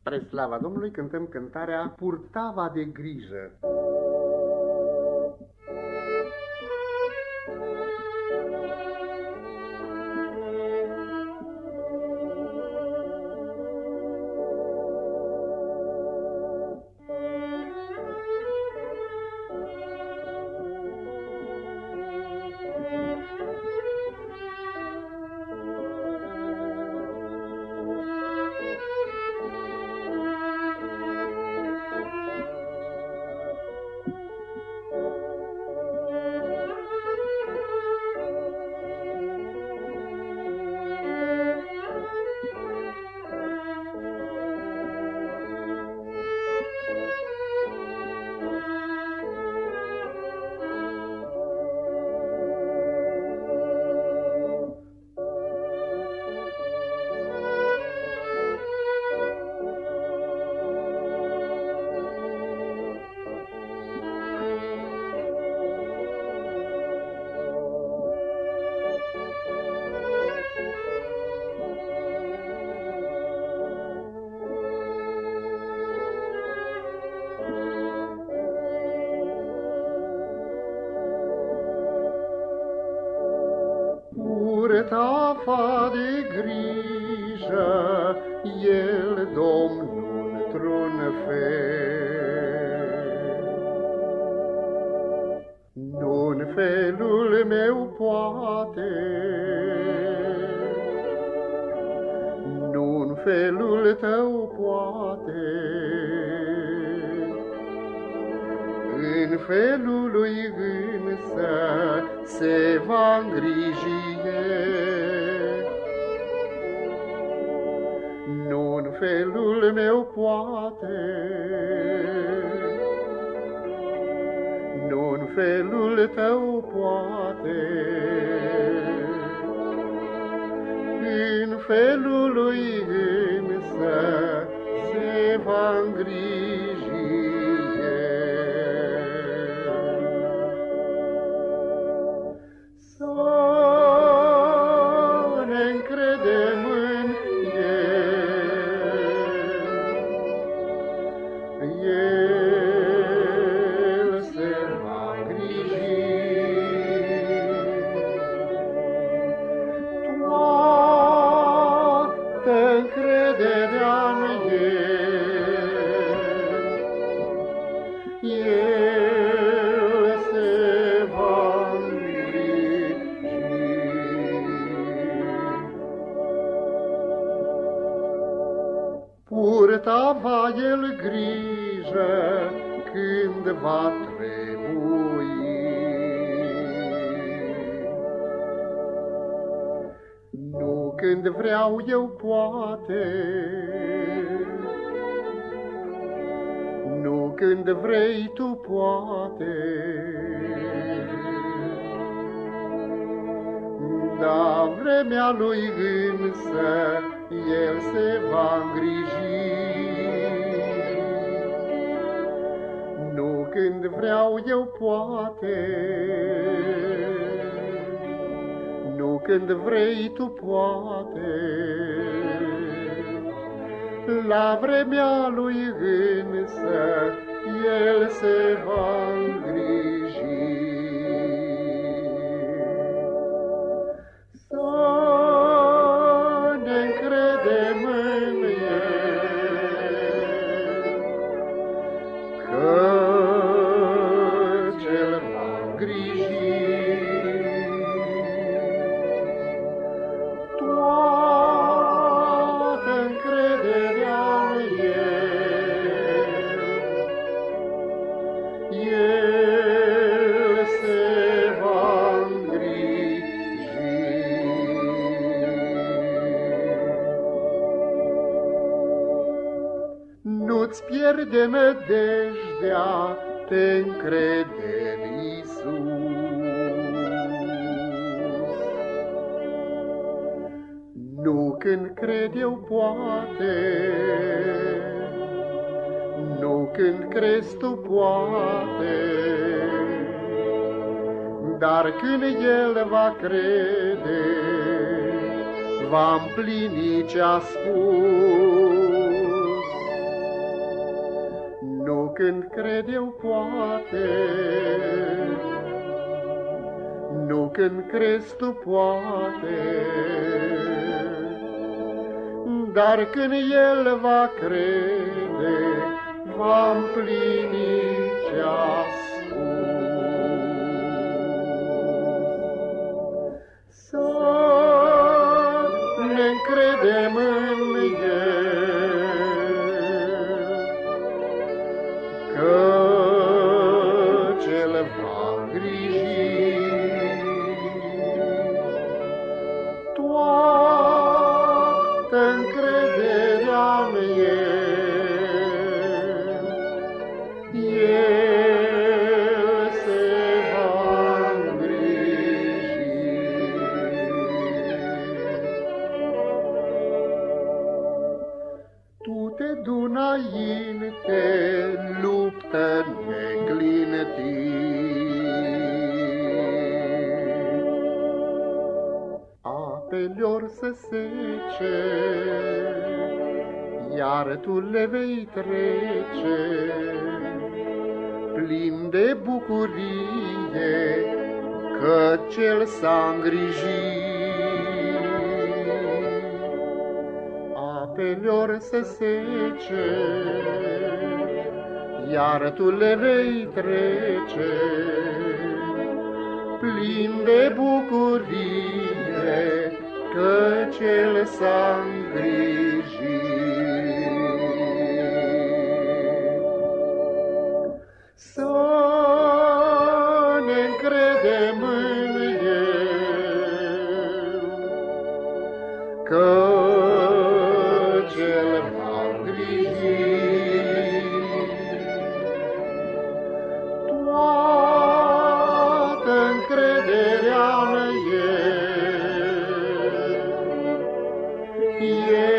Spre slava Domnului cântăm cântarea Purtava de grijă. Purtava de grijă, el, Domnul, într-un fel. Nu-n felul meu poate, nu-n felul tău poate, în felul lui însă se va îngriji. Nu-n felul meu poate, nu-n felul tău poate, în felul lui însă se va îngriji. El se va îngriji, toată încrederea-n el se va îngriji. Purtava el grijă când va trebui, nu când vreau eu poate, nu când vrei tu poate, dar vremea lui însă el se va îngriji. Nu când vreau eu poate, nu când vrei tu poate, la vremea lui însă el se va îngriji. Toată încrederea-n el se va îngriji. Nu-ți pierde nădejdea, te încrede în Iisus. Nu când cred eu poate, nu când crezi tu poate, dar când el va crede, va împlini ce-a spus. când cred eu poate, nu când crezi tu poate, dar când El va crede, va împlini ce-a spus. Să ne încredem în El, căci El va îngriji toată încrederea în El. El se va îngriji. Tu te du înainte, luptă neclintit. Apele-or să sece, iar tu le vei trece, plin de bucurie, că Cel s-a îngrijit. Apele-or să sece, iar tu le vei trece, plin de bucurie, că Cel s-a îngrijit. Să ne încredem în El, că Cel va îngriji toată încrederea în El.